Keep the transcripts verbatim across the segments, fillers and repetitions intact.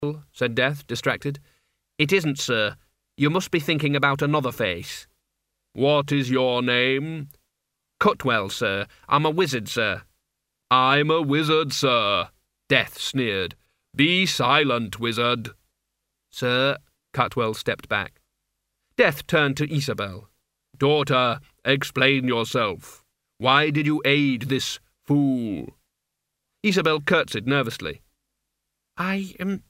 said Death, distracted. "It isn't, sir. You must be thinking about another face." "What is your name?" "Cutwell, sir. I'm a wizard, sir." "I'm a wizard, sir," Death sneered. "Be silent, wizard." "Sir," Cutwell stepped back. Death turned to Isabel. "Daughter, explain yourself. Why did you aid this fool?" Isabel curtsied nervously. I, um,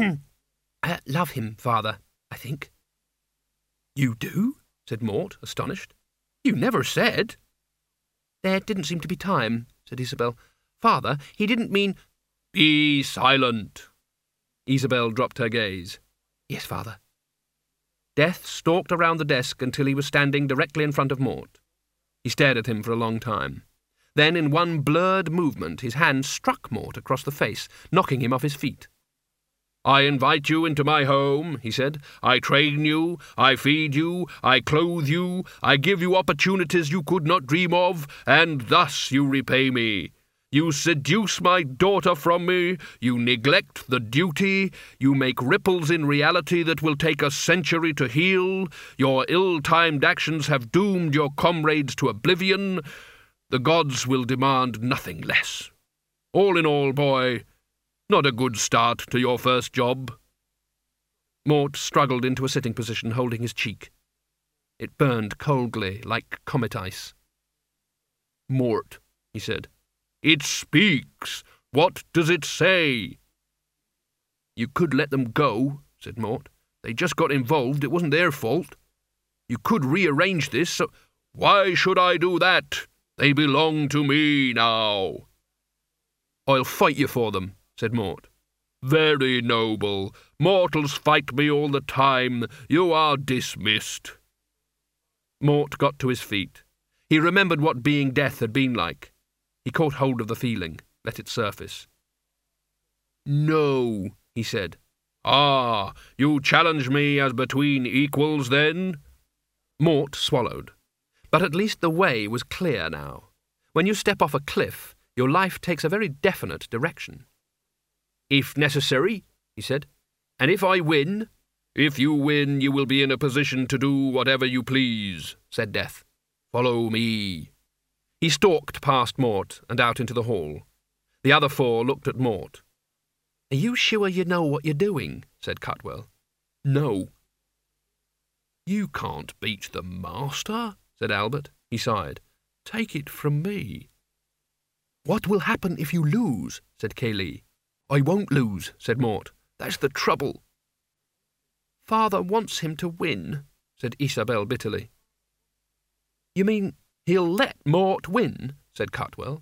I love him, father, I think." "You do?" said Mort, astonished. "You never said." "There didn't seem to be time," said Isabel. "Father, he didn't mean—" "Be silent." Isabel dropped her gaze. "Yes, father." Death stalked around the desk until he was standing directly in front of Mort. He stared at him for a long time. Then, in one blurred movement, his hand struck Mort across the face, knocking him off his feet. "I invite you into my home," he said. "I train you, I feed you, I clothe you, I give you opportunities you could not dream of, and thus you repay me. You seduce my daughter from me, you neglect the duty, you make ripples in reality that will take a century to heal, your ill-timed actions have doomed your comrades to oblivion. The gods will demand nothing less. All in all, boy, not a good start to your first job." Mort struggled into a sitting position, holding his cheek. It burned coldly, like comet ice. "Mort," he said. "It speaks. What does it say?" "You could let them go," said Mort. "They just got involved. It wasn't their fault. You could rearrange this so—" "Why should I do that? They belong to me now." "I'll fight you for them," said Mort. "Very noble. Mortals fight me all the time. You are dismissed." Mort got to his feet. He remembered what being Death had been like. He caught hold of the feeling, let it surface. "No," he said. "Ah, you challenge me as between equals, then?" Mort swallowed. But at least the way was clear now. When you step off a cliff, your life takes a very definite direction. "If necessary," he said. "And if I win—" "If you win, you will be in a position to do whatever you please," said Death. "Follow me." He stalked past Mort and out into the hall. The other four looked at Mort. "Are you sure you know what you're doing?" said Cutwell. "No." "You can't beat the master," said Albert. He sighed. "Take it from me." "What will happen if you lose?" said Kaylee. "I won't lose," said Mort. "That's the trouble." "Father wants him to win," said Isabel bitterly. "You mean he'll let Mort win?" said Cutwell.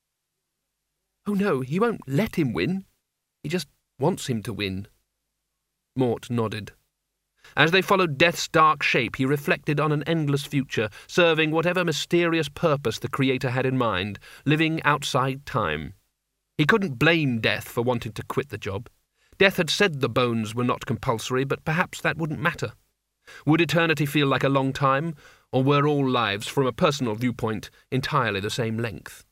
"Oh, no, he won't let him win. He just wants him to win." Mort nodded. As they followed Death's dark shape, he reflected on an endless future, serving whatever mysterious purpose the Creator had in mind, living outside time. He couldn't blame Death for wanting to quit the job. Death had said the bones were not compulsory, but perhaps that wouldn't matter. Would eternity feel like a long time, or were all lives, from a personal viewpoint, entirely the same length?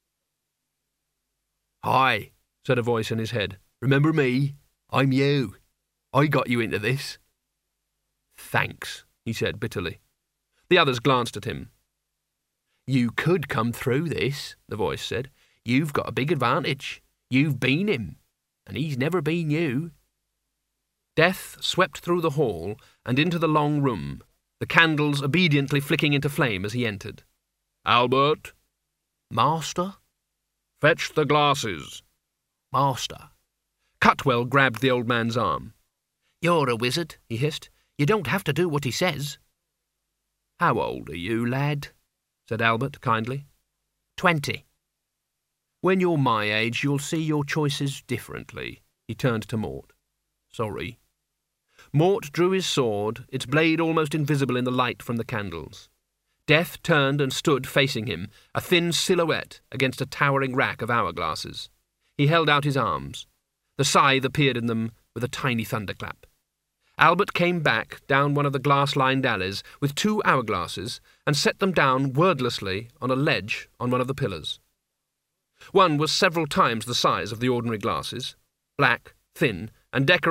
"Hi," said a voice in his head. "Remember me? I'm you. I got you into this." "Thanks," he said bitterly. The others glanced at him. "You could come through this," the voice said. "You've got a big advantage. You've been him, and he's never been you." Death swept through the hall and into the long room, the candles obediently flicking into flame as he entered. "Albert?" "Master?" "Fetch the glasses." "Master." Cutwell grabbed the old man's arm. "You're a wizard," he hissed. "You don't have to do what he says." "How old are you, lad?" said Albert kindly. Twenty. "When you're my age, you'll see your choices differently." He turned to Mort. "Sorry." Mort drew his sword, its blade almost invisible in the light from the candles. Death turned and stood facing him, a thin silhouette against a towering rack of hourglasses. He held out his arms. The scythe appeared in them with a tiny thunderclap. Albert came back down one of the glass-lined alleys with two hourglasses and set them down wordlessly on a ledge on one of the pillars. One was several times the size of the ordinary glasses, black, thin, and decorated